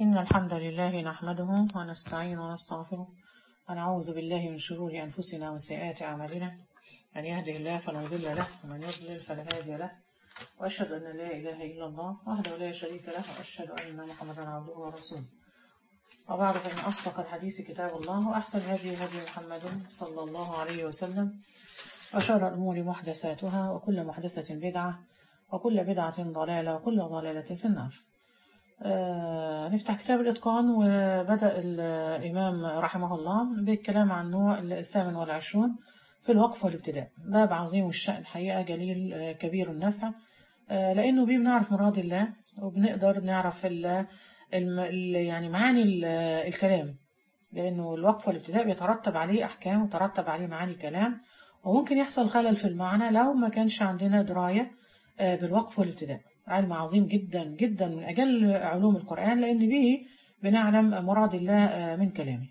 إن الحمد لله نحمده ونستعين ونستغفره ونعوذ بالله من شرور أنفسنا وسيئات أعمالنا. من يهده الله فلا مضل له ومن يضلل فلا هادي له، وأشهد أن لا إله إلا الله وحده لا شريك له، وأشهد أن محمدا عبده ورسوله. وبعد، فإن أصدق الحديث كتاب الله، وأحسن هدي محمد صلى الله عليه وسلم، وشر الأمور محدثاتها، وكل محدثة بدعة، وكل بدعة ضلالة، وكل ضلالة في النار. نفتح كتاب الإتقان، وبدأ الإمام رحمه الله بالكلام عن النوع 28 في الوقف والابتداء. باب عظيم الشأن حقيقة، جليل كبير النفع، لأنه بيه بنعرف مراد الله، وبنقدر نعرف يعني معاني الكلام، لأنه الوقف والابتداء بيترتب عليه أحكام وترتب عليه معاني كلام، وممكن يحصل خلل في المعنى لو ما كانش عندنا دراية بالوقف والابتداء. علم عظيم جدا جدا، من أجل علوم القرآن، لأن به بنعلم مراد الله من كلامه.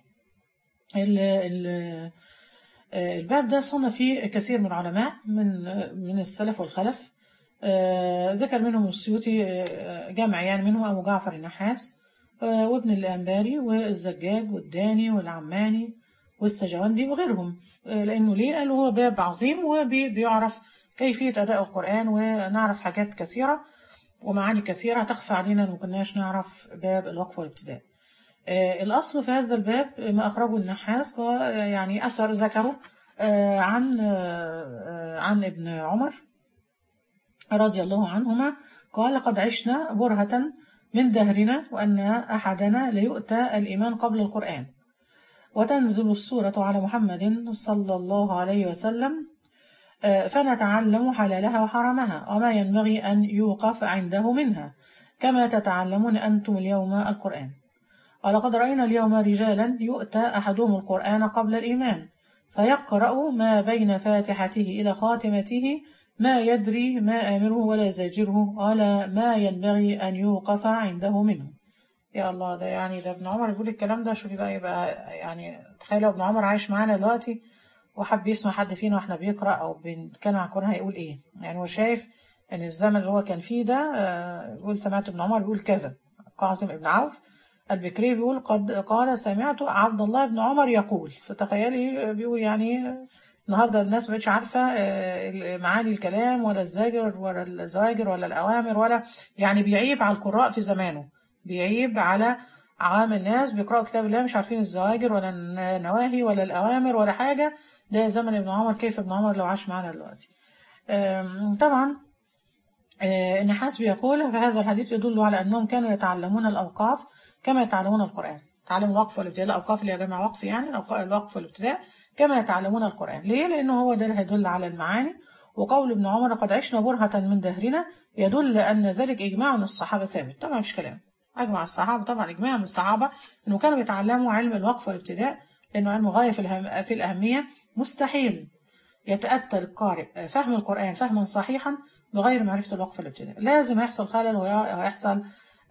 الباب ده صنف فيه كثير من العلماء من السلف والخلف، ذكر منهم السيوطي جمع يعني منهم أبو جعفر النحاس، وابن الأنباري والزجاج والداني والعماني والسجوندي وغيرهم. لأنه ليه؟ قالوا هو باب عظيم وبيعرف كيفية أداء القرآن، ونعرف حاجات كثيرة ومعاني كثيرة تخفى علينا ما كناش نعرف باب الوقف والابتداء. الأصل في هذا الباب ما أخرجه النحاس، يعني أثر ذكره عن ابن عمر رضي الله عنهما قال: لقد عشنا برهة من دهرنا، وأن أحدنا ليؤتى الإيمان قبل القرآن، وتنزل السورة على محمد صلى الله عليه وسلم، فنتعلم حلالها وحرامها وما ينبغي أن يوقف عنده منها، كما تتعلمون أنتم اليوم القرآن. ولقد رأينا اليوم رجالا يؤتى أحدهم القرآن قبل الإيمان، فيقرأ ما بين فاتحته إلى خاتمته، ما يدري ما آمره ولا زاجره ولا ما ينبغي أن يوقف عنده منه. يا الله، ده يعني ده ابن عمر بيقول الكلام ده. شوفي بقى، يبقى يعني تخيلوا ابن عمر عايش معانا دلوقتي وحب يسمع حد فينا واحنا بيقرأ أو بنتكلم عن القرآن، هيقول إيه؟ يعني هو شايف إن الزمن اللي هو كان فيه ده، يقول سمعت ابن عمر بيقول كذا. قاسم ابن عوف البكري بيقول قد قال سمعت عبد الله بن عمر يقول. فتخيلي بيقول يعني النهارده الناس ما بقتش عارفه معاني الكلام، ولا الزاجر ولا الزواجر ولا الأوامر، ولا يعني بيعيب على القراء في زمانه، بيعيب على عوام الناس بيقرأوا كتاب الله مش عارفين الزواجر ولا النواهي ولا الأوامر ولا حاجة. ده زمن ابن عمر. كيف ابن عمر لو عاش معنا دلوقتي؟ طبعا النحاس بيقول: فهذا الحديث يدل على أنهم كانوا يتعلمون الأوقاف كما يتعلمون القرآن. تعلم الوقف والابتداء، الأوقاف اللي هي جمع وقف، يعني الوقف والابتداء كما يتعلمون القرآن. ليه؟ لأنه هو ده اللي هيدل على المعاني. وقول ابن عمر قد عشنا برهة من دهرنا يدل أن ذلك إجماع من الصحابة ثابت. طبعا مفيش كلام، أجمع الصحابة، طبعا إجماع من الصحابة أنه كانوا يتعلموا علم الوقف والابتداء، لأنه علم غاية في الأهمية. مستحيل يتأتى القارئ فهم القرآن فهما صحيحا بغير معرفة الوقف والابتداء. لازم يحصل خلل ويحصل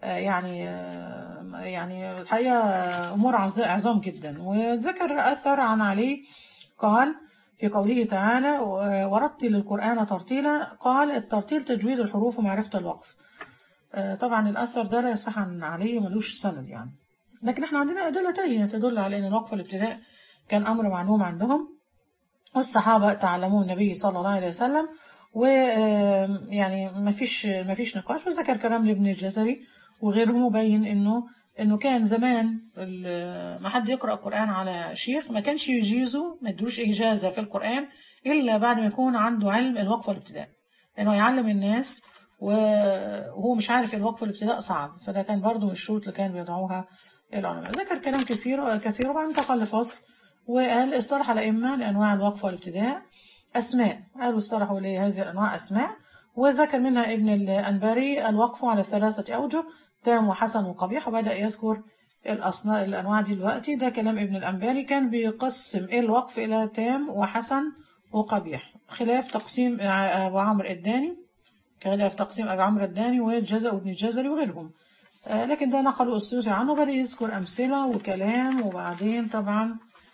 يعني الحقيقة أمور عظام جدا. وذكر أثر عن علي قال في قوله تعالى: ورتل القرآن ترتيلا، قال الترتيل تجويد الحروف ومعرفة الوقف. طبعا الأثر ده لا يصح عن علي، ملوش سند يعني. لكن احنا عندنا أدلة تانية تدل على أن الوقف والابتداء كان أمر معلوم عندهم، والصحابة تعلموا النبي صلى الله عليه وسلم، ويعني ما فيش نقاش. وذكر كلام لابن الجزري وغيره مبين انه كان زمان ما حد يقرأ القرآن على شيخ ما كانش يجيزه، ما ادوش إجازة في القرآن إلا بعد ما يكون عنده علم الوقف والابتداء، لأنه يعلم الناس وهو مش عارف الوقف والابتداء صعب. فده كان برضو من الشروط اللي كان بيضعوها العلماء. ذكر كلام كثير وبعد انتقل لفصل، وقال اصطلح الأئمة لأنواع الوقف والابتداء أسماء. قالوا اصطلحوا لهذه الأنواع أسماء، وذكر منها ابن الأنباري الوقف على 3 أوجه: تام وحسن وقبيح. وبدأ يذكر الأنواع دي دلوقتي. ده كلام ابن الأنباري، كان بيقسم الوقف إلى تام وحسن وقبيح، خلاف تقسيم أبو عمرو الداني، خلاف تقسيم أبو عمرو الداني والجزء وابن الجزري وغيرهم. لكن ده نقلوا السيوطي عنه، بدأ يذكر أمثلة وكلام. وبعدين طبعا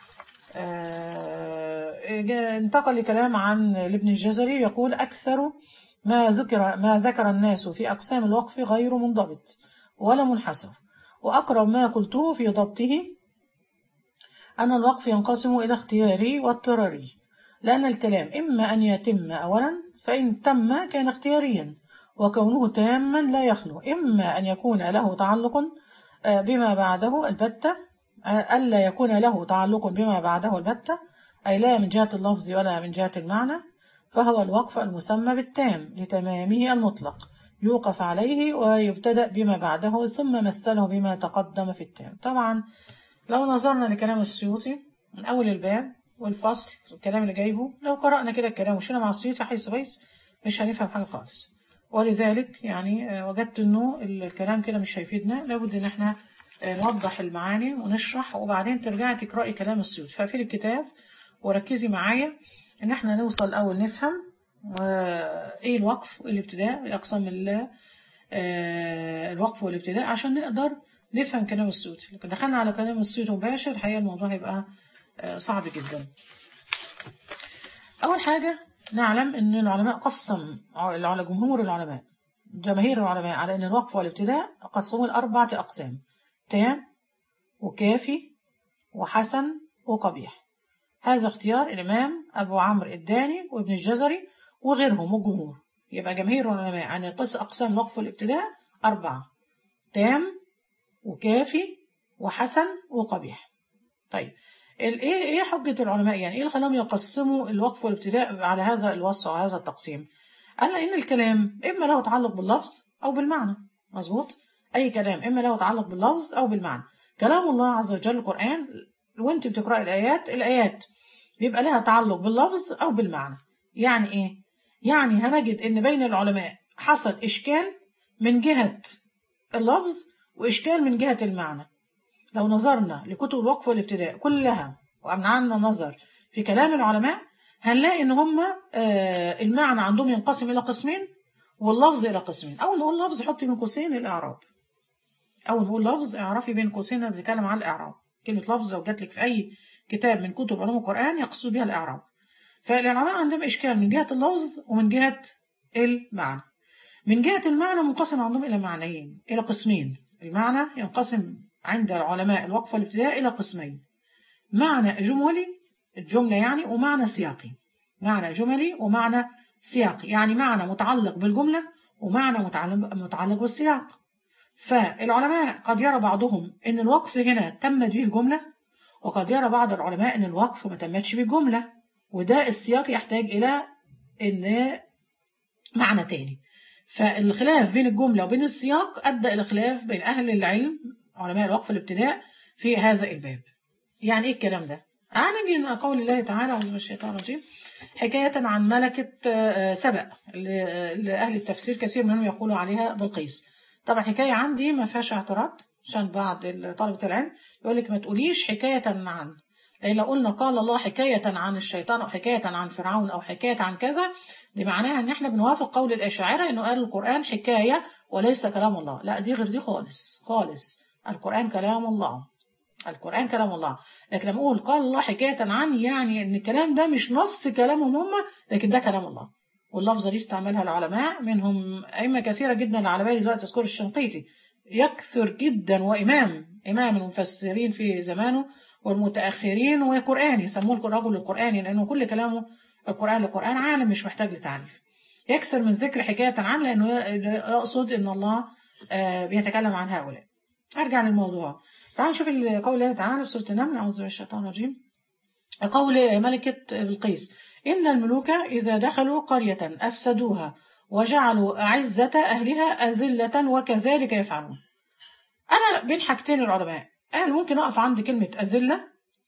انتقل لكلام عن ابن الجزري يقول: أكثر ما ذكر الناس في أقسام الوقف غير منضبط ولا منحصر، وأقرب ما قلته في ضبطه أن الوقف ينقسم إلى اختياري واضطراري، لأن الكلام إما أن يتم أولا فإن تم كان اختياريا، وكونه تاما لا يخلو إما أن يكون له تعلق بما بعده البتة، ألا يكون له تعلق بما بعده البتة، أي لا من جهة اللفظ ولا من جهة المعنى، فهو الوقف المسمى بالتام لتمامه المطلق، يوقف عليه ويبتدأ بما بعده ثم مثله بما تقدم في التام. طبعا لو نظرنا لكلام السيوطي من أول الباب والفصل الكلام اللي جايبه، لو قرأنا كده الكلام وشينا مع السيوطي حيث بيس مش هنفهم حاجة خالص. ولذلك يعني وجدت إنه الكلام كده مش هيفيدنا، لابد إن إحنا نوضح المعاني ونشرح، وبعدين ترجعي تقرأي كلام السيوطي. ففي الكتاب وركزي معايا إن إحنا نوصل الأول نفهم إيه الوقف والابتداء، أقسام الوقف والابتداء، عشان نقدر نفهم كلام السيوطي. لكن دخلنا على كلام السيوطي مباشر الحقيقة الموضوع هيبقى صعب جدا. أول حاجة نعلم أن العلماء قسم على جماهير العلماء على أن الوقف والابتداء قسموا لأربعة أقسام: تام وكافي وحسن وقبيح. هذا اختيار الإمام أبو عمرو الداني وابن الجزري وغيرهم والجمهور. يبقى جماهير العلماء عن أقسام الوقف والابتداء أربعة: تام وكافي وحسن وقبيح. طيب ايه حجة العلماء؟ يعني ايه اللي خلاهم يقسموا الوقف والابتداء على هذا الوصف وهذا التقسيم؟ قال ان الكلام اما له تعلق باللفظ او بالمعنى. مظبوط، اي كلام اما له تعلق باللفظ او بالمعنى. كلام الله عز وجل القرآن، وانت بتقرأ الايات بيبقى لها تعلق باللفظ او بالمعنى. يعني ايه؟ يعني هنجد ان بين العلماء حصل اشكال من جهة اللفظ وإشكال من جهة المعنى. لو نظرنا لكتب الوقف والابتداء كلها وأمنعنا نظر في كلام العلماء، هنلاقي إن هم المعنى عندهم ينقسم إلى قسمين واللفظ إلى قسمين. أول نقول لفظ حطي بين قوسين الإعراب. أول نقول لفظ اعرفي بين قوسين، أنا بتكلم عن الإعراب. كلمة لفظ لو جات لك في أي كتاب من كتب علوم القرآن يقصد بها الإعراب. فالعلماء عندهم إشكال من جهة اللفظ ومن جهة المعنى. من جهة المعنى منقسم عندهم إلى معنيين، إلى قسمين. المعنى ينقسم عند العلماء الوقف والابتداء إلى قسمين: معنى جملي، الجملة يعني، ومعنى سياقي. معنى جملي ومعنى سياقي، يعني معنى متعلق بالجملة ومعنى متعلق بالسياق. فالعلماء قد يرى بعضهم أن الوقف هنا تمت به الجملة، وقد يرى بعض العلماء أن الوقف ما تمتش بالجملة، وده السياق يحتاج إلى إن معنى تاني. فالخلاف بين الجملة وبين السياق أدى إلى خلاف بين أهل العلم علماء الوقف الابتداء في هذا الباب. يعني إيه الكلام ده؟ نجي من قول الله تعالى أعوذ بالله من الشيطان الرجيم حكاية عن ملكة سبأ، لأهل التفسير كثير منهم يقولوا عليها بلقيس. طبعا حكاية عندي ما فيهاش اعتراض، عشان بعض طلبة العلم يقول لك ما تقوليش حكاية عن، لأن لو قلنا قال الله حكاية عن الشيطان أو حكاية عن فرعون أو حكاية عن كذا، دي معناها ان احنا بنوافق قول الاشاعره انه قال القرآن حكاية وليس كلام الله. لا، دي غير دي خالص خالص. القرآن كلام الله، القرآن كلام الله. لكن لما اقول قال الله حكاية عن، يعني ان الكلام ده مش نص كلامهم هم، لكن ده كلام الله. واللفظة دي استعملها العلماء، منهم أئمة كثيرة جدا على بالي دلوقتي تذكر الشنقيطي يكثر جدا، وإمام المفسرين في زمانه والمتأخرين، وقرآن يسموه الرجل القرآني، لأنه كل كلامه القرآن لقرآن عالم مش محتاج لتعريف. يكثر من ذكر حكاية عن، لأنه يقصد أن الله بيتكلم عن هؤلاء. أرجع للموضوع. تعالوا نشوف قول الله تعالى في سورة النمل: أعوذ بالله من الشيطان الرجيم. قول ملكة بلقيس: إن الملوك إذا دخلوا قرية أفسدوها وجعلوا أعزة أهلها أذلة وكذلك يفعلون. أنا بين حاجتين العلماء، أنا ممكن أقف عند كلمة أذلة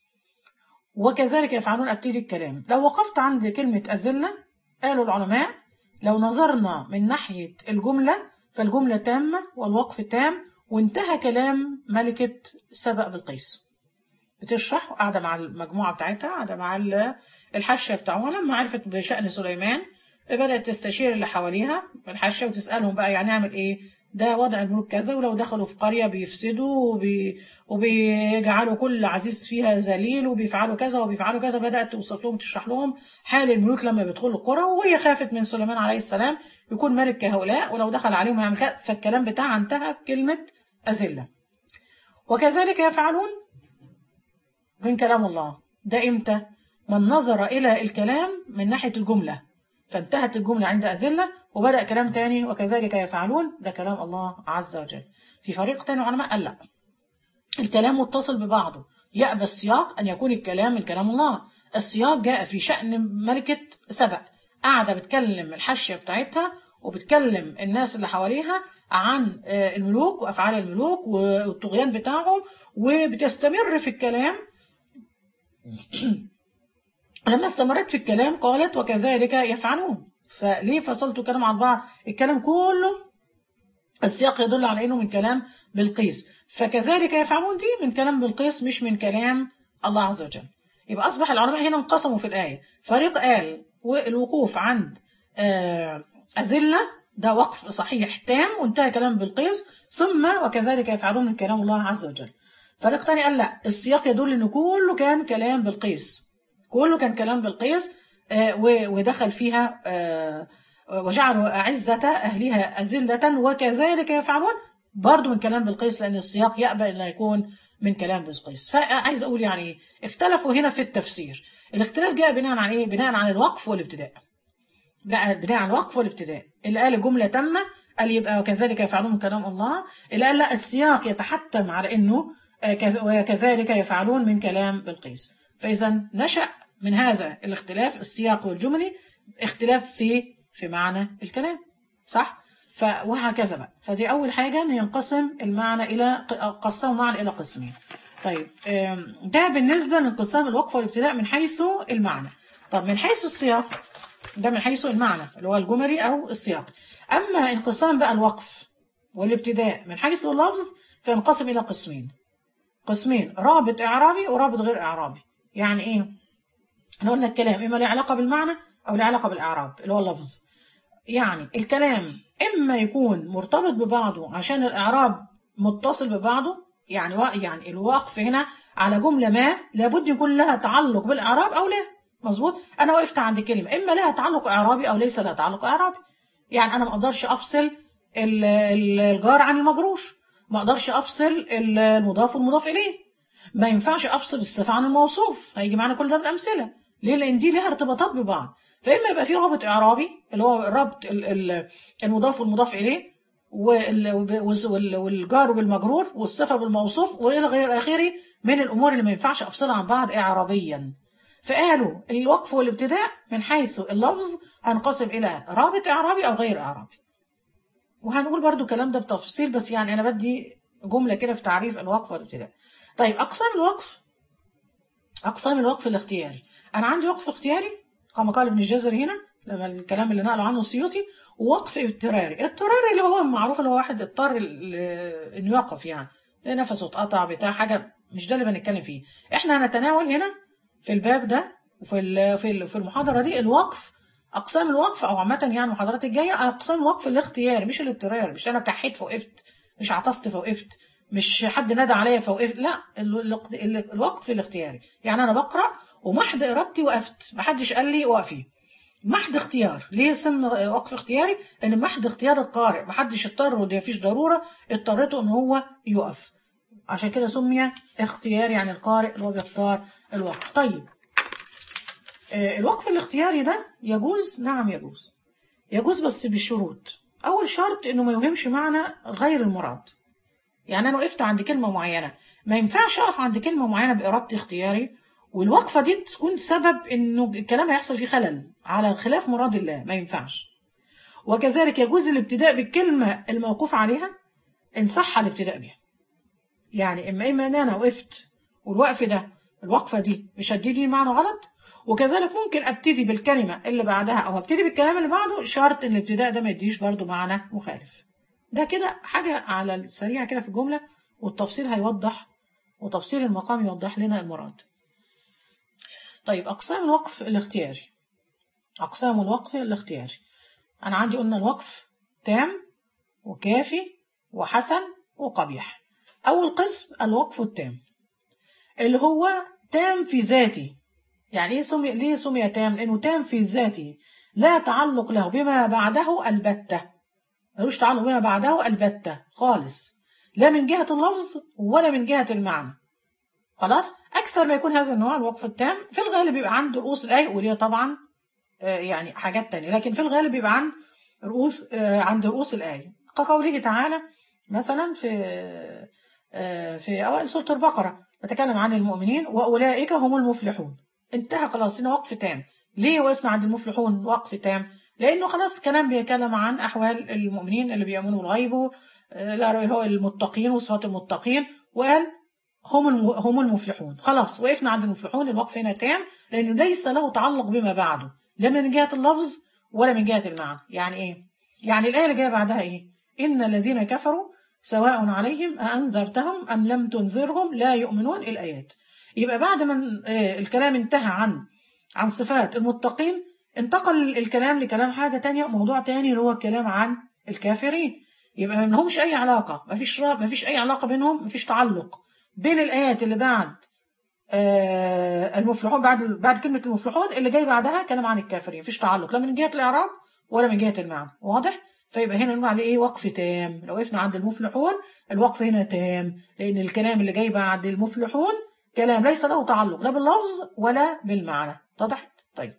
وكذلك يفعلون أبتدي الكلام. لو وقفت عند كلمة أذلة، قالوا العلماء لو نظرنا من ناحية الجملة فالجملة تامة والوقف تام، وانتهى كلام ملكة سبأ بلقيس. بتشرح وقاعدة مع المجموعة بتاعتها، قاعدة مع الحاشية بتاعها، لما عرفت بشأن سليمان بدأت تستشير اللي حواليها الحاشية وتسألهم بقى يعني نعمل ايه، ده وضع الملوك كذا، ولو دخلوا في قرية بيفسدوا وبيجعلوا كل عزيز فيها ذليل وبيفعلوا كذا وبيفعلوا كذا. بدأت توصف لهم تشرح لهم حال الملوك لما بيدخلوا القرى، وهي خافت من سليمان عليه السلام يكون ملك كهؤلاء، ولو دخل عليهم يعمل كذا. فالكلام بتاعها انتهى بكلمة أذلة. وكذلك يفعلون من كلام الله. ده إمتى؟ من نظر إلى الكلام من ناحية الجملة، فانتهت الجملة عند أذلة وبدأ كلام تاني وكذلك يفعلون، ده كلام الله عز وجل. في فريق تاني علماء قال لا، الكلام متصل ببعضه، يأبى السياق أن يكون الكلام من كلام الله. السياق جاء في شأن ملكة سبأ، قاعدة بتكلم الحاشية بتاعتها وبتكلم الناس اللي حواليها عن الملوك وأفعال الملوك والطغيان بتاعهم، وبتستمر في الكلام. لما استمرت في الكلام قالت وكذلك يفعلون. فليه فصلتوا كلام عن بعض؟ الكلام كله السياق يدل على انه من كلام بلقيس، فكذلك يفعلون دي من كلام بلقيس مش من كلام الله عز وجل. يبقى اصبح العلماء هنا انقسموا في الايه، فريق قال والوقوف عند أذلة ده وقف صحيح تام وانتهى كلام بلقيس، ثم وكذلك يفعلون من كلام الله عز وجل. فريق تاني قال لا، السياق يدل انه كله كان كلام بلقيس، كله كان كلام بلقيس، ودخل فيها وجعلوا أعزة أهلها أذلة وكذلك يفعلون برضو من كلام بلقيس، لأن السياق يأبى أن يكون من كلام بلقيس. فعايز أقول يعني اختلفوا هنا في التفسير. الاختلاف جاء بناء عن إيه؟ بناء عن الوقف والابتداء. بناء عن الوقف والابتداء. اللي قال الجملة تامة قال يبقى وكذلك يفعلون من كلام الله، اللي قال لا السياق يتحتم على إنه وكذلك يفعلون من كلام بلقيس. فإذا نشأ من هذا الاختلاف السياق والجملي اختلاف في معنى الكلام، صح؟ وهكذا بقى. فدي أول حاجة أن ينقسم المعنى قسموا المعنى إلى قسمين. طيب ده بالنسبة لانقسام الوقف والابتداء من حيث المعنى. طب من حيث السياق ده من حيث المعنى اللي هو الجملي أو السياق. أما انقسام بقى الوقف والابتداء من حيث اللفظ فينقسم إلى قسمين رابط إعرابي ورابط غير إعرابي. يعني إيه؟ احنا قلنا الكلام إما له علاقة بالمعنى أو له علاقة بالإعراب اللي هو اللفظ. يعني الكلام إما يكون مرتبط ببعضه عشان الإعراب متصل ببعضه، يعني الوقف هنا على جملة ما لابد يكون لها تعلق بالإعراب أو لا. مظبوط؟ أنا وقفت عند كلمة إما لها تعلق إعرابي أو ليس لها تعلق إعرابي. يعني أنا ما أقدرش أفصل الجار عن المجرور، ما أقدرش أفصل المضاف والمضاف إليه، ما ينفعش أفصل الصفة عن الموصوف. هيجي معنا كل ده بالأمثلة. ليه؟ لأن دي لها ارتباطات ببعض. فإما يبقى في رابط إعرابي اللي هو ربط المضاف والمضاف إليه والجار بالمجرور والصفة بالموصوف وإلى غير آخره من الأمور اللي ما ينفعش أفصلها عن بعض إعرابيا. فقالوا الوقف والابتداء من حيث اللفظ هنقسم إلى رابط إعرابي أو غير إعرابي. وهنقول برضو الكلام ده بتفصيل، بس يعني أنا بدي جملة كده في تعريف الوقف والابتداء. طيب أقسام الوقف الاختياري. أنا عندي وقف اختياري كما قال ابن الجزري هنا لما الكلام اللي نقله عنه السيوطي، ووقف اضطراري. اضطراري اللي هو معروف اللي هو واحد اضطر إنه يقف، يعني نفسه اتقطع بتاع حاجة، مش ده اللي بنتكلم فيه. إحنا هنتناول هنا في الباب ده وفي المحاضرة دي الوقف، أقسام الوقف أو عامة يعني المحاضرات الجاية أقسام الوقف الاختياري مش الاضطراري. مش أنا كحيت فوقفت، مش عطست فوقفت، مش حد نادى عليا فوقفت، لا الوقف الاختياري. يعني أنا بقرأ ومحض إرادتي وقفت، محدش قال لي وقفي، محض اختيار. ليه سمى وقف اختياري؟ لأن محض اختيار القارئ، محدش اضطر ودي مفيش ضرورة اضطرته إن هو يقف، عشان كده سمي اختيار. يعني القارئ اللي هو بيختار الوقف. طيب الوقف الاختياري ده يجوز؟ نعم يجوز بس بشروط. أول شرط إنه ما يوهمش معنى غير المراد. يعني أنا وقفت عند كلمة معينة، ما ينفعش أقف عند كلمة معينة بإرادتي اختياري والوقفة دي تكون سبب إنه الكلام هيحصل فيه خلل على خلاف مراد الله، ما ينفعش. وكذلك يجوز الابتداء بالكلمة الموقوف عليها إن صح الابتداء بها. يعني إما إن أنا وقفت والوقف ده الوقفة دي مش هتديني معنى غلط، وكذلك ممكن ابتدي بالكلمة اللي بعدها او ابتدي بالكلام اللي بعده، شرط ان الابتداء ده ما يديش برضو معنى مخالف. ده كده حاجة على السريع كده في الجملة، والتفصيل هيوضح، وتفصيل المقام يوضح لنا المراد. طيب أقسام الوقف الاختياري. أنا عندي قلنا الوقف تام وكافي وحسن وقبيح. أول قسم الوقف التام اللي هو تام في ذاته. يعني ليه سمي تام؟ لأنه تام في ذاته، لا تعلق له بما بعده البتة، ملوش تعلق بما بعده البتة خالص. لا من جهة اللفظ ولا من جهة المعنى. خلاص، أكثر ما يكون هذا النوع الوقف التام في الغالب بيبقى عند رؤوس الآية، وليه طبعا يعني حاجات تانية، لكن في الغالب بيبقى عند رؤوس الآية، كقوله تعالى مثلا في أوائل سورة البقرة بتكلم عن المؤمنين وأولئك هم المفلحون. انتهى خلاص، هنا وقف تام. ليه وقفنا عند المفلحون وقف تام؟ لأنه خلاص كلام بيتكلم عن أحوال المؤمنين اللي بيؤمنوا بالغيب، لا هو المتقين وصفات المتقين، وقال هم المفلحون. خلاص وقفنا عند المفلحون، الوقف هنا تام لأنه ليس له تعلق بما بعده، لا من جهة اللفظ ولا من جهة المعنى. يعني إيه؟ يعني الآية اللي جاية بعدها إيه؟ إن الذين كفروا سواء عليهم أأنذرتهم أم لم تنذرهم لا يؤمنون. الآيات. يبقى بعد ما الكلام انتهى عن صفات المتقين، انتقل الكلام لكلام حاجة تانية، موضوع تاني اللي هو الكلام عن الكافرين. يبقى ما لهمش أي علاقة، ما فيش أي علاقة بينهم، ما فيش تعلق بين الآيات اللي بعد المفلحون، بعد كلمة المفلحون اللي جاي بعدها كلام عن الكافرين، مفيش تعلق لا من جهة الإعراب ولا من جهة المعنى. واضح؟ فيبقى هنا نقول عليه ايه؟ وقف تام. لو وقفنا عند المفلحون الوقف هنا تام، لأن الكلام اللي جاي بعد المفلحون كلام ليس له تعلق لا باللفظ ولا بالمعنى. اتضحت؟ طيب،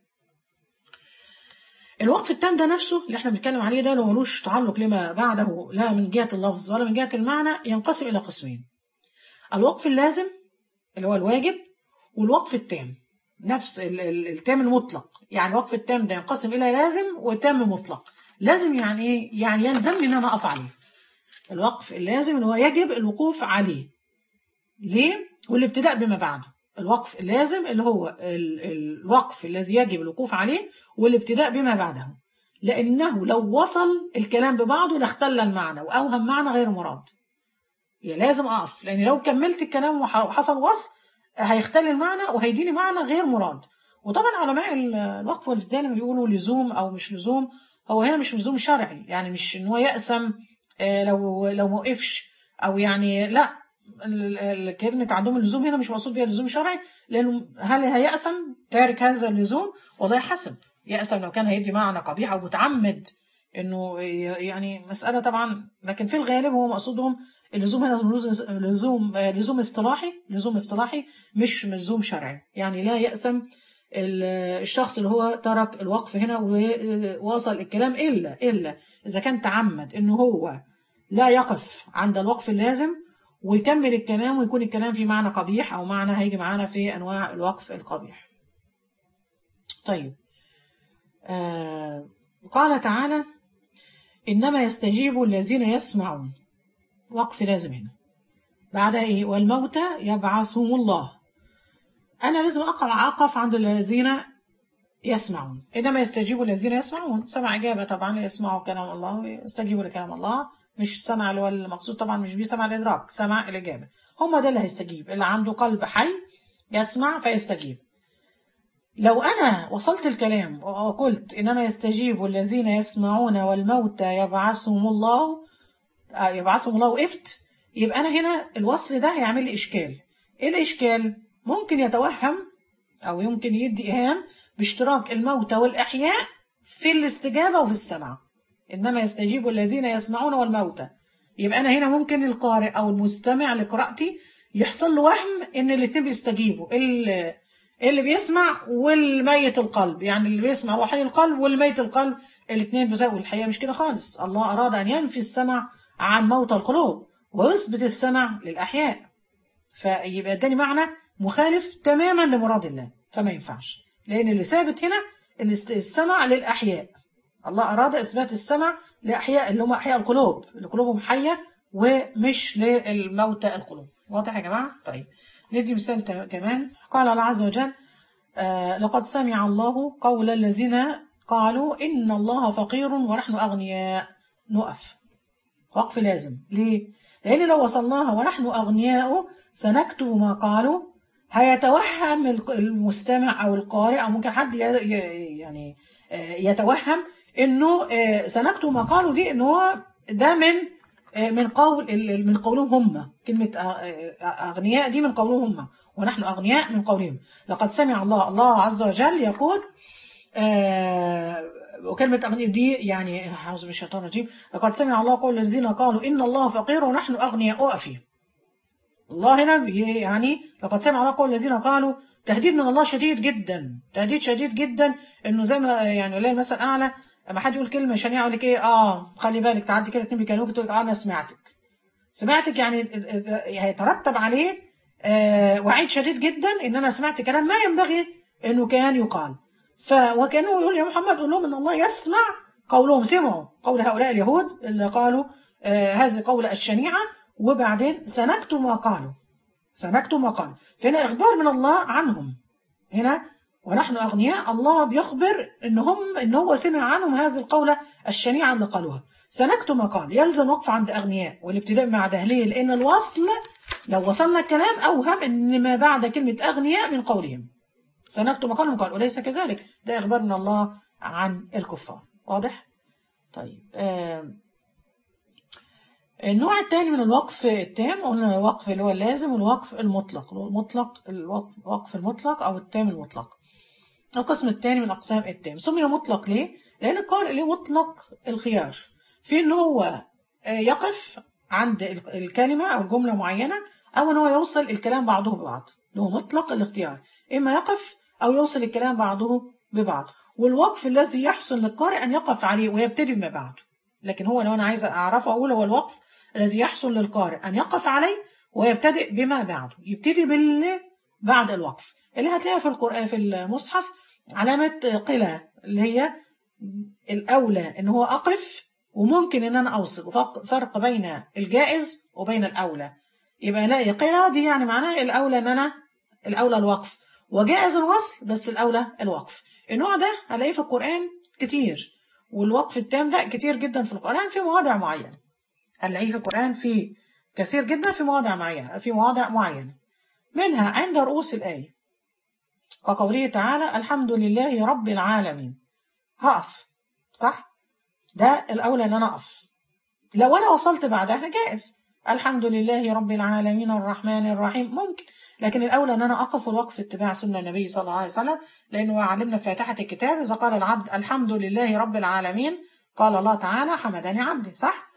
الوقف التام ده نفسه اللي احنا بنتكلم عليه ده، لو ملوش تعلق لما بعده لا من جهة اللفظ ولا من جهة المعنى، ينقسم إلى قسمين: الوقف اللازم اللي هو الواجب، والوقف التام نفس التام المطلق. يعني الوقف التام ده ينقسم إلى لازم وتام مطلق. لازم يعني ايه؟ يعني يلزمني ان انا اقف عليه. الوقف اللازم اللي هو يجب الوقوف عليه. ليه؟ والابتداء بما بعده. الوقف اللازم اللي هو الوقف الذي يجب الوقوف عليه والابتداء بما بعده، لأنه لو وصل الكلام ببعضه لاختل المعنى وأوهم معنى غير مراد. يعني لازم أقف، لأن لو كملت الكلام وحصل وصل هيختل المعنى وهيديني معنى غير مراد. وطبعا علماء الوقف والابتداء لما بيقولوا لزوم أو مش لزوم، هو هنا مش لزوم شرعي، يعني مش إن هو يقسم لو موقفش، أو يعني لا، كلمة عندهم اللزوم هنا مش مقصود بها اللزوم الشرعي، لأنه هل هيقسم تارك هذا اللزوم؟ والله حسب يقسم لو كان هيدي معنى قبيح أو متعمد إنه يعني مسألة طبعا، لكن في الغالب هو مقصودهم اللزوم هنا لزوم اصطلاحي مش لزوم شرعي. يعني لا يقسم الشخص اللي هو ترك الوقف هنا وواصل الكلام إلا إذا كان تعمد إنه هو لا يقف عند الوقف اللازم ويكمل الكلام، ويكون الكلام في معنى قبيح أو معنى هيجي معانا في أنواع الوقف القبيح. طيب، قال تعالى إنما يستجيب الذين يسمعون. وقف لازم هنا. بعدها إيه؟ والموتى يبعثهم الله. أنا لازم أقف عند الذين يسمعون. إنما يستجيب الذين يسمعون، سمع إجابة طبعا، يسمعوا كلام الله ويستجيبوا لكلام الله، مش سمع اللي هو المقصود طبعا، مش بيسمع الإدراك، سمع الإجابة. هم ده اللي هيستجيب، اللي عنده قلب حي يسمع فيستجيب. لو أنا وصلت الكلام وقلت إنما يستجيب الذين يسمعون والموتى يبعثهم الله وقفت، يبقى أنا هنا الوصل ده هيعمل لي إشكال. إيه الإشكال؟ ممكن يتوهم أو يمكن يدي إيهام باشتراك الموتى والأحياء في الاستجابة وفي السمع. إنما يستجيب الذين يسمعون والموتى، يبقى أنا هنا ممكن القارئ أو المستمع لقراءتي يحصل له وهم إن الاتنين بيستجيبوا، اللي بيسمع والميت القلب، يعني اللي بيسمع وحي القلب والميت القلب الاتنين بيساووا. الحقيقة مش كده خالص. الله أراد أن ينفي السمع عن موتى القلوب ويثبت السمع للأحياء، فيبقى اداني معنى مخالف تماما لمراد الله، فما ينفعش. لأن اللي ثابت هنا السمع للأحياء. الله أراد إثبات السمع لأحياء اللي هم أحياء القلوب، اللي قلوبهم حية، ومش للموتى القلوب. واضح يا جماعة؟ طيب، ندي مثال كمان. قال الله عز وجل لقد سمع الله قول الذين قالوا إن الله فقير ونحن أغنياء. نقف، وقف لازم. ليه؟ لأن لو وصلناها ونحن أغنياء سنكتب ما قالوا، هيتوهم المستمع أو القارئ أو ممكن حد يعني يتوهم إنه سنكتب ما قالوا دي إنه هو ده من قولهم هم. كلمة أغنياء دي من قولهم هم، ونحن أغنياء من قولهم. لقد سمع الله عز وجل يقول وكلمة أغنياء دي يعني أعوذ بالله من الشيطان الرجيم. لقد سمع الله قول الذين قالوا إن الله فقير ونحن أغنياء. أقفي الله هنا يعني لقد سمع الله قول الذين قالوا، تهديد من الله شديد جدا، تهديد شديد جدا، انه زي ما يعني لا المثل اعلى، لما حد يقول كلمه شنيعه يقول لك ايه، خلي بالك، تعدي كده اتنين بيكلموك تقول لك انا سمعتك يعني هيترتب عليه وعيد شديد جدا ان انا سمعت كلام ما ينبغي انه كان يقال. وكانه يقول يا محمد قول لهم ان الله يسمع قولهم، سمعوا قول هؤلاء اليهود اللي قالوا هذه قولة الشنيعة، وبعدين سنكتب ما قالوا، سنكتب ما قالوا. فهنا إخبار من الله عنهم هنا، ونحن أغنياء، الله بيخبر إن هو سمع عنهم هذه القولة الشنيعة اللي قالوها. سنكتب ما قال، يلزم وقف عند أغنياء والابتداء مع ده. ليه؟ لأن الوصل لو وصلنا الكلام أوهم إن ما بعد كلمة أغنياء من قولهم. سنكتب ما قالوا من قال، وليس كذلك، ده إخبار من الله عن الكفار. واضح؟ طيب النوع الثاني من الوقف التام، قلنا الوقف اللي هو اللازم والوقف المطلق، الوقف المطلق أو التام المطلق. القسم الثاني من أقسام التام سمي مطلق ليه؟ لأن القارئ ليه مطلق الخيار في إن هو يقف عند الكلمة أو الجملة معينة، أو إن هو يوصل الكلام بعضه ببعض، له مطلق الاختيار، إما يقف أو يوصل الكلام بعضه ببعض. والوقف الذي يحسن للقارئ أن يقف عليه ويبتدي بما بعده. لكن هو لو أنا عايزة أعرفه أقول هو الوقف الذي يحسن للقارئ أن يقف عليه ويبتدئ بما بعده، يبتدي بعد الوقف، اللي هتلاقيها في القرآن في المصحف علامة قلة، اللي هي الأولى إن هو أقف، وممكن إن أنا أوصل، فرق بين الجائز وبين الأولى. يبقى الاقي قلة دي يعني معناها الأولى إن أنا الأولى الوقف، وجائز الوصل بس الأولى الوقف. النوع ده هلاقيه في القرآن كتير، والوقف التام ده كتير جدا في القرآن في مواضع معينة، هنلاقيه في القرآن في كثير جدا في مواضع معينة منها عند رؤوس الآية، كقوله تعالى الحمد لله رب العالمين. هقف صح؟ ده الأولى إن أنا أقف. لو أنا وصلت بعدها جائز، الحمد لله رب العالمين الرحمن الرحيم، ممكن، لكن الأولى أن أنا أقف، والوقف اتباع سنة النبي صلى الله عليه وسلم، لأنه علمنا في فاتحة الكتاب إذا قال العبد الحمد لله رب العالمين قال الله تعالى حمدني عبدي، صح؟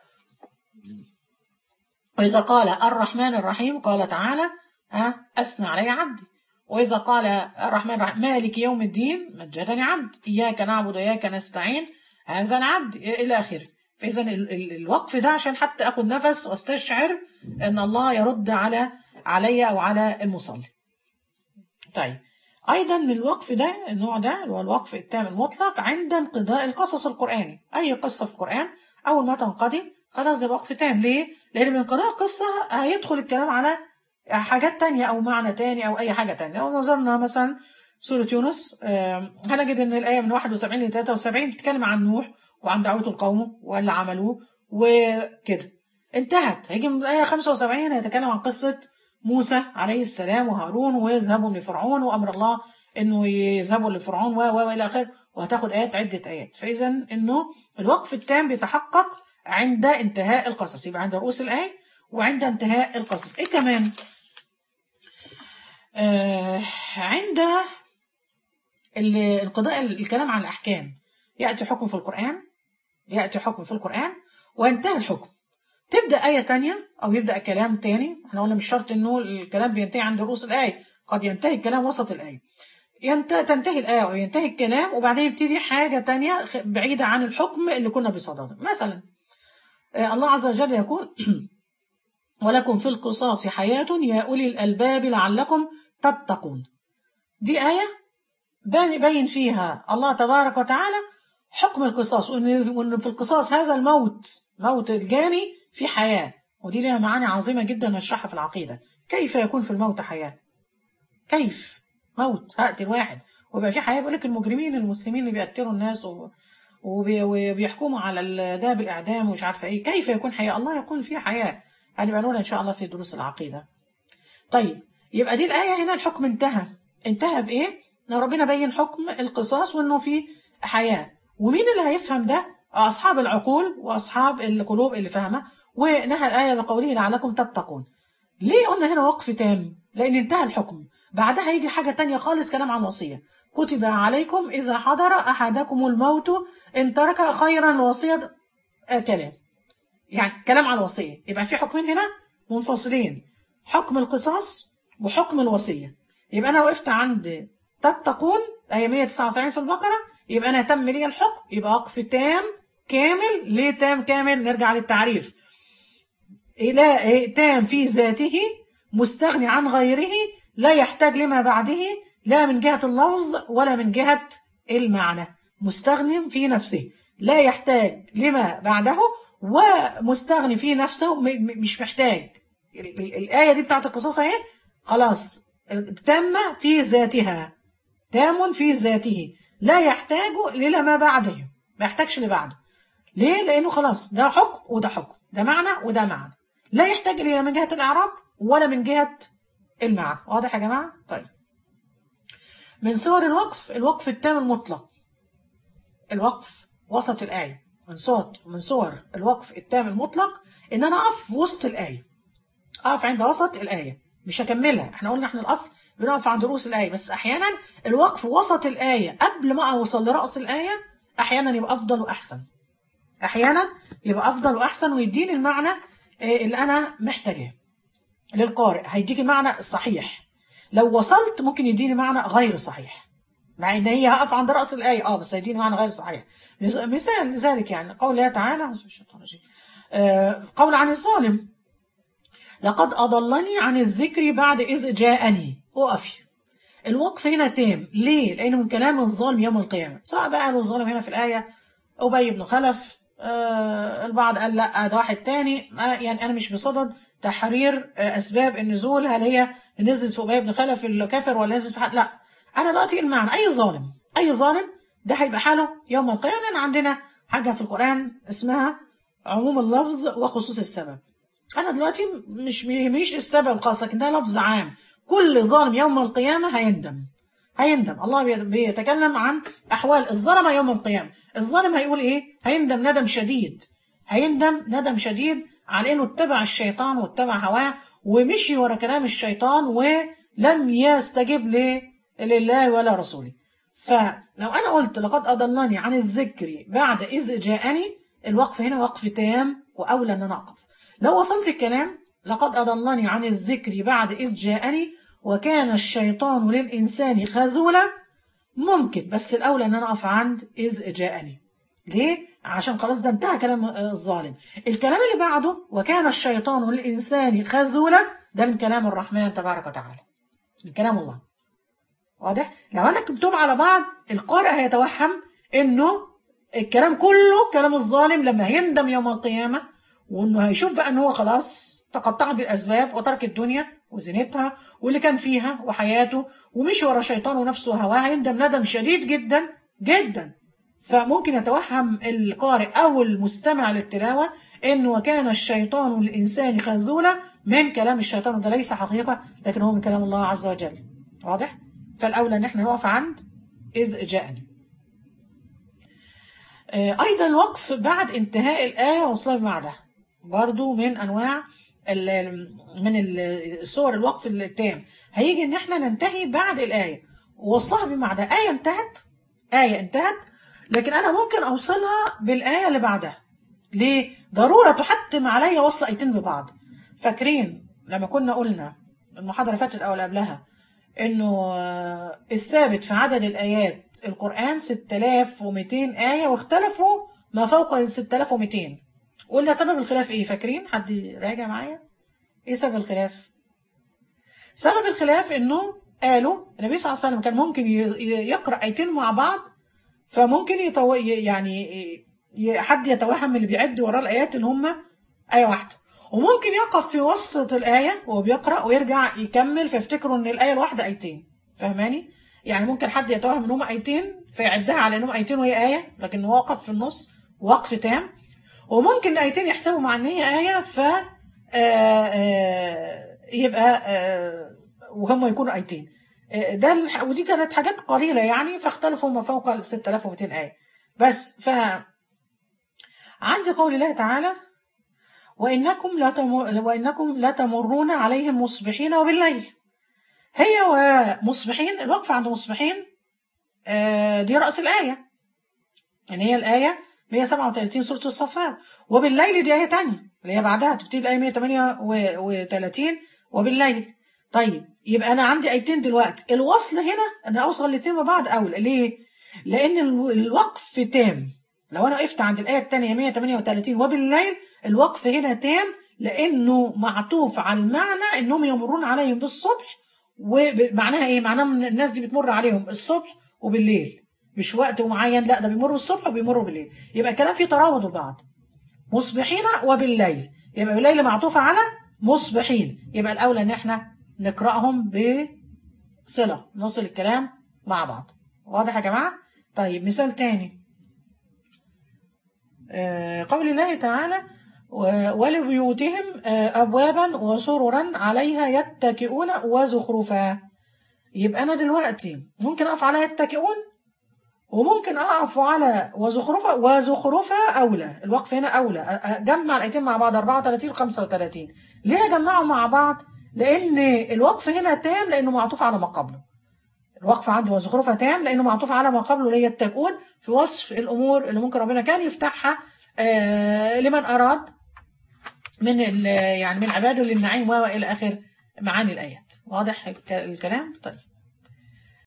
وإذا قال الرحمن الرحيم قال تعالى أثنى علي عبدي. وإذا قال الرحمن الرحيم مالك يوم الدين مجدني عبد، إياك نعبد وإياك نستعين هذا العبد إلى آخره. فإذا الوقف ده عشان حتى أخذ نفس واستشعر أن الله يرد علي أو على المصلي. طيب أيضا من الوقف ده النوع ده اللي هو الوقف التام المطلق عند انقضاء القصص القرآني، أي قصة في القرآن أول ما تنقضي خلاص ده وقف تام. ليه؟ لأن من انقضاء القصة هيدخل الكلام على حاجات تانية أو معنى تاني أو أي حاجة تانية. لو نظرنا مثلا سورة يونس هنجد أن الآية من 71 ل 73 بتتكلم عن نوح وعن دعوته لقومه واللي عملوه وكده، انتهت. هيجي من الآية 75 هيتكلم عن قصة موسى عليه السلام وهارون ويذهبوا لفرعون وأمر الله إنه يذهبوا لفرعون وإلى آخره، وهتاخد آيات عدة آيات. فإذا إنه الوقف التام بيتحقق عند انتهاء القصص، يبقى عند رؤوس الآية وعند انتهاء القصص. إيه كمان؟ عند انقضاء الكلام عن الأحكام، يأتي حكم في القرآن وينتهي الحكم، تبدأ آية تانية أو يبدأ كلام تاني. احنا قلنا مش شرط إنه الكلام بينتهي عند رؤوس الآية، قد ينتهي الكلام وسط الآية، تنتهي الآية وينتهي الكلام وبعدين يبتدي حاجة تانية بعيدة عن الحكم اللي كنا بصدده. مثلا الله عز وجل يقول ولكم في القصاص حياة يا أولي الألباب لعلكم تتقون. دي آية بين فيها الله تبارك وتعالى حكم القصاص، وإن في القصاص هذا موت الجاني في حياة، ودي لها معاني عظيمة جدا نشرحها في العقيدة. كيف يكون في الموت حياة؟ كيف موت هقتل واحد ويبقى في حياة؟ بيقول لك المجرمين المسلمين اللي بيقتلوا الناس وبيحكموا على ده بالإعدام ومش عارفة إيه، كيف يكون حياة؟ الله يقول فيها حياة، هنبقى نقولها إن شاء الله في دروس العقيدة. طيب يبقى دي الآية هنا الحكم انتهى بإيه؟ إن ربنا بين حكم القصاص وإنه في حياة. ومين اللي هيفهم ده؟ أصحاب العقول وأصحاب القلوب اللي فاهمة. ونهى الآية بقوله لعلكم تتقون. ليه قلنا هنا وقف تام؟ لأن انتهى الحكم، بعدها يجي حاجة تانية خالص، كلام عن وصية. كتب عليكم إذا حضر أحدكم الموت إن ترك خيرا الوصية. كلام، يعني كلام على الوصية. يبقى في حكمين هنا منفصلين، حكم القصاص وحكم الوصية. يبقى أنا وقفت عند تتقون آية 179 في البقرة، يبقى أنا تم لي الحكم، يبقى وقف تام كامل. ليه تام كامل؟ نرجع للتعريف. إلى تام في ذاته، مستغني عن غيره، لا يحتاج لما بعده، لا من جهة اللفظ ولا من جهة المعنى. مستغني في نفسه، لا يحتاج لما بعده، ومستغني في نفسه، مش محتاج. الآية دي بتاعت القصص اهي، خلاص تم في ذاتها، تام في ذاته، لا يحتاج لما بعده، ما يحتاجش لبعده. ليه؟ لأنه خلاص ده حكم وده حكم، ده معنى وده معنى، لا يحتاج إلى من جهة الإعراب ولا من جهة المعنى. واضح يا جماعة؟ طيب، من صور الوقف الوقف التام المطلق، الوقف وسط الآية. من صور الوقف التام المطلق إن أنا أقف وسط الآية، أقف عند وسط الآية، مش هكملها. احنا قلنا احنا الأصل بنقف عند رؤوس الآية، بس أحيانا الوقف وسط الآية قبل ما أوصل لرأس الآية أحيانا يبقى أفضل وأحسن، أحيانا يبقى أفضل وأحسن، ويديني المعنى اللي أنا محتاجاه. للقارئ هيديك المعنى الصحيح، لو وصلت ممكن يديني معنى غير صحيح، مع ان هي هقف عند رأس الآية بس هيديني معنى غير صحيح. مثال لذلك يعني قول الله تعالى، قول عن الظالم: لقد أضلني عن الذكر بعد إذ جاءني. وقفي، الوقف هنا تام. ليه؟ لأنه من كلام الظالم يوم القيامة. سواء بقى قالوا الظالم هنا في الآية أبي بن خلف، البعض قال لا ده واحد تاني، يعني أنا مش بصدد تحرير أسباب النزول، هل هي نزلت في أبي بن خلف الكافر ولا نزلت في حد؟ لا، أنا دلوقتي المعنى أي ظالم، أي ظالم ده هيبقى حاله يوم القيامة. لأن عندنا حاجة في القرآن اسمها عموم اللفظ وخصوص السبب. أنا دلوقتي مش بيهمنيش السبب الخاص، لكن ده لفظ عام. كل ظالم يوم القيامة هيندم، هيندم. الله بيتكلم عن أحوال الظلمة يوم القيامة. الظالم هيقول إيه؟ هيندم ندم شديد، هيندم ندم شديد على إنه اتبع الشيطان واتبع هواه ومشي ورا كلام الشيطان ولم يستجب لله ولا رسوله. فلو أنا قلت لقد أضلني عن الذكر بعد إذ جاءني، الوقف هنا وقف تام وأولى أن أنا أقف. لو وصلت الكلام لقد أضلني عن الذكر بعد إذ جاءني وكان الشيطان للإنسان خذولا، ممكن، بس الأولى أن أنا أقف عند إذ جاءني. ليه؟ عشان خلاص ده انتهى كلام الظالم. الكلام اللي بعده وكان الشيطان للإنسان خذولا، ده من كلام الرحمن تبارك وتعالى، من كلام الله. واضح؟ لو أنا كتبتهم على بعض القارئ هيتوهم إنه الكلام كله كلام الظالم لما هيندم يوم القيامة، وإنه هيشوف بقى إن هو خلاص تقطع بالأسباب وترك الدنيا وزينتها واللي كان فيها وحياته ومشي ورا شيطانه ونفسه وهواه، هيندم ندم شديد جدا جدا. فممكن يتوهم القارئ أو المستمع للتلاوة إنه وكان الشيطان للإنسان خذولا من كلام الشيطان، وده ليس حقيقة لكن هو من كلام الله عز وجل. واضح؟ فالأولى إن احنا نقف عند إذ جاءني. أيضا الوقف بعد انتهاء الآية ووصلها بمعنى، برضو من أنواع من الصور الوقف التام. هيجي إن احنا ننتهي بعد الآية ووصلها بمعنى. آية انتهت، آية انتهت، لكن أنا ممكن أوصلها بالآية اللي بعدها. ليه؟ ضرورة تحتم علي وصل آيتين ببعض. فاكرين لما كنا قلنا المحاضرة اللي فاتت أو اللي قبلها إنه الثابت في عدد الآيات القرآن 6200 آية، واختلفوا ما فوق ال 6200. قلنا سبب الخلاف إيه؟ فاكرين؟ حد راجع معايا؟ إيه سبب الخلاف؟ سبب الخلاف إنه قالوا النبي صلى الله عليه وسلم كان ممكن يقرأ آيتين مع بعض، فممكن يعني حد يتوهم اللي بيعد وراه الآيات إن هم آية واحدة، وممكن يقف في وسط الآية وهو بيقرأ ويرجع يكمل فيفتكروا إن الآية الواحدة آيتين. فهماني؟ يعني ممكن حد يتوهم إن هم آيتين فيعدها على إنهم آيتين وهي آية، لكن هو وقف في النص وقف تام. وممكن الآيتين يحسبوا مع إن هي آية ف يبقى وهم يكونوا آيتين. ودي كانت حاجات قليلة يعني، فاختلفوا ما فوق ال 6200 آية بس. عندي قول الله تعالى: وإنكم لتمرون عليهم مصبحين وبالليل. هي ومصبحين، الوقف عند مصبحين دي رأس الآية، يعني هي الآية 137 سورة الصفات. وبالليل دي آية تانية اللي هي بعدها تبتدي الآية 138 وبالليل. طيب يبقى أنا عندي آيتين دلوقتي، الوصل هنا أنا أوصل الاتنين مع بعض أولى. ليه؟ لأن الوقف تام. لو أنا وقفت عند الآية التانية 138 وبالليل، الوقف هنا تام لأنه معطوف على المعنى إنهم يمرون عليهم بالصبح. ومعناها إيه؟ معناها إن الناس دي بتمر عليهم الصبح وبالليل، مش وقت معين، لا ده بيمروا الصبح وبيمروا بالليل. يبقى الكلام فيه تراود لبعض. مصبحين وبالليل، يبقى بالليل معطوفة على مصبحين، يبقى الأولى إن احنا نقرأهم بصلة، نوصل الكلام مع بعض. واضح يا جماعة؟ طيب مثال تاني، قول الله تعالى ولبيوتهم أبوابا وسررا عليها يتكئون وزخرفا. يبقى أنا دلوقتي ممكن أقف على يتكئون وممكن أقف على وزخرفة. وزخرفة أولى، الوقف هنا أولى. أجمع الآيتين مع بعض 34 و 35. ليه أجمعهم مع بعض؟ لأن الوقف هنا تام لأنه معطوف على ما قبله. الوقف عنده وزخرفة تام لأنه معطوف على ما قبله اللي هي يتكئون، في وصف الأمور اللي ممكن ربنا كان يفتحها لمن أراد من يعني من عباده للنعيم وإلى آخر معاني الآيات. واضح الكلام؟ طيب